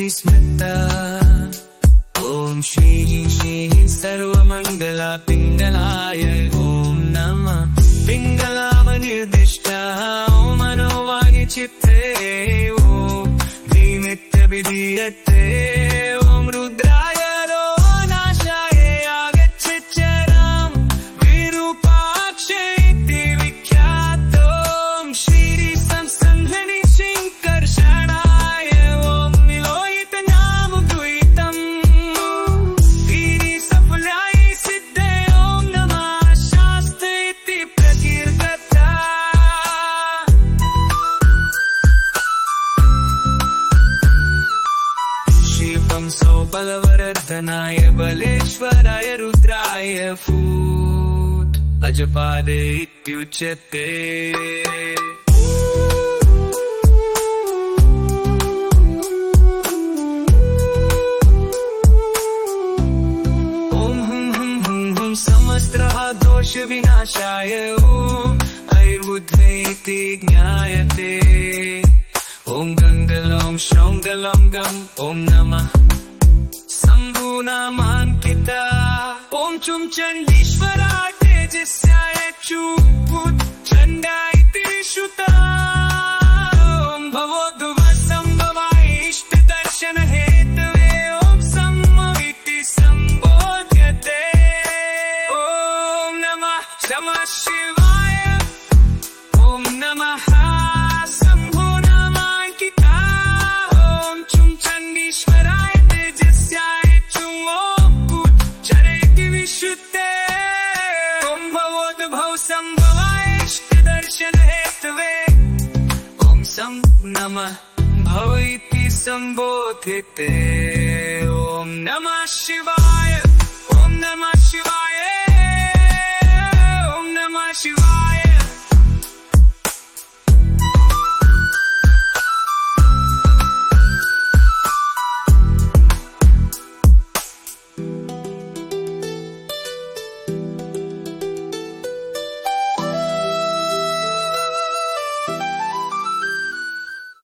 इति स्मृता। ॐ श्रीः श्रीः सर्वमङ्गला पिङ्गलाय ॐ नमः। पिङ्गलामनिर्दिष्टा ॐ मनोवाक्चित्ते ॐ धीमित्यभिधीयते ॐ रुद्राय नाशाय आगच्छच्चरम् विरूपाक्षे इति विख्यातो ॐ श्रीसंसन्धनि शङ्कर्षणाय ॐ निलोहितनामद्वैतम् गिरिसफलाय सिद्धे ॐ नमः शास्त्रे इति प्रकीर्तता। श्रीपंसो बलवर्धनाय बलेश्वराय रुद्राय फूत् अजपादे इत्युच्यते। ॐ हुं हुं हुं हुं समस्त्रः दोषविनाशाय ॐ ऐर्बुद्धे इति ज्ञायते। ॐ गङ्गलं शौङ्गलं गं ॐ नमः शम्भुनामाङ्किता। ॐ चुं चण्डीश्वरा तेजस्याय चुपुत् चण्डा इति श्रुता। ॐ भवोद्भवसम्भवाय इष्टदर्शनहेतवे ॐ सम्म इति सम्बोध्यते। ॐ नमः शमः शिवाय ॐ नमः शम्भुनामाङ्किता। ॐ चुं चण्डीश्वराय तेजस्याय चुं पुत् चरेति विश्रुते। ॐ भवोद्भवसम्भवाय इष्टदर्शनहेतवे ॐ सं नमः भव इति सम्बोध्यते। ॐ नमः शिवाय ॐ नमः शिवाय।